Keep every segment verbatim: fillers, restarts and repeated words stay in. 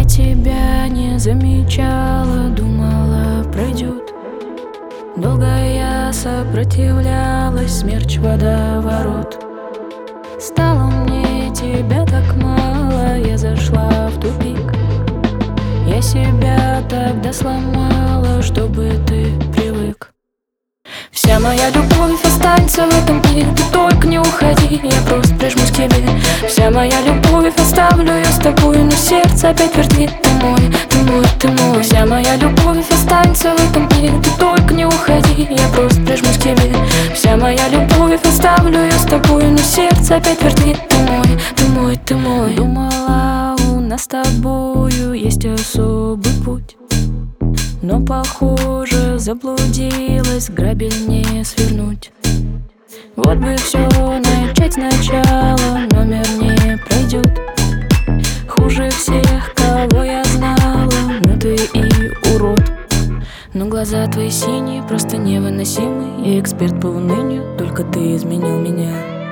тебя не замечала, думала, пройдет. Долго я сопротивлялась, смерч водоворот. Стало мне тебя так мало, я зашла в тупик. Я себя тогда сломала, чтобы ты привык. Вся моя любовь останется в этом мире, ты только не уходи, я просто прижмусь к тебе. Вся моя любовь оставлю я с тобой, но сердце опять твердит: ты мой, ты мой, ты мой. Вся моя любовь останется в этом мире, ты только не уходи, я просто прижмусь к тебе. Вся моя любовь оставлю я с тобой, но сердце опять твердит: ты мой, ты мой, ты мой. Думала, у нас с тобою есть особый путь, но, похоже, заблудилась, грабель не свернуть. Вот бы все начать сначала, номер не пройдет. Хуже всех, кого я знала, но ты и урод. Но глаза твои синие, просто невыносимы. Я эксперт по унынию, только ты изменил меня.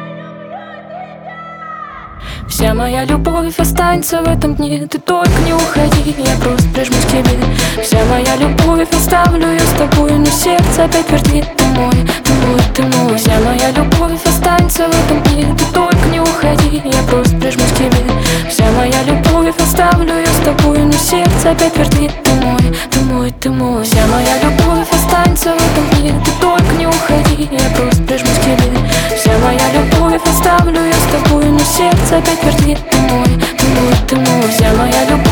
Вся моя любовь останется в этом дне, ты только не уходи, я просто прижмусь к тебе. Вся моя любовь оставлю я с тобой, но сердце опять твердит: ты мой, ты мой, ты мой. Вся моя любовь останется в этом дне, ты только не уходи, я просто прижмусь к тебе. Вся моя любовь оставлю я с тобой, но сердце опять твердит: ты мой, ты мой, ты мой. Вся моя любовь останется в этом дне, ты только не уходи, я просто прижмусь к тебе. Вся моя любовь оставлю я с тобой, но сердце опять твердит: ты мой, ты мой, ты мой. Вся моя любовь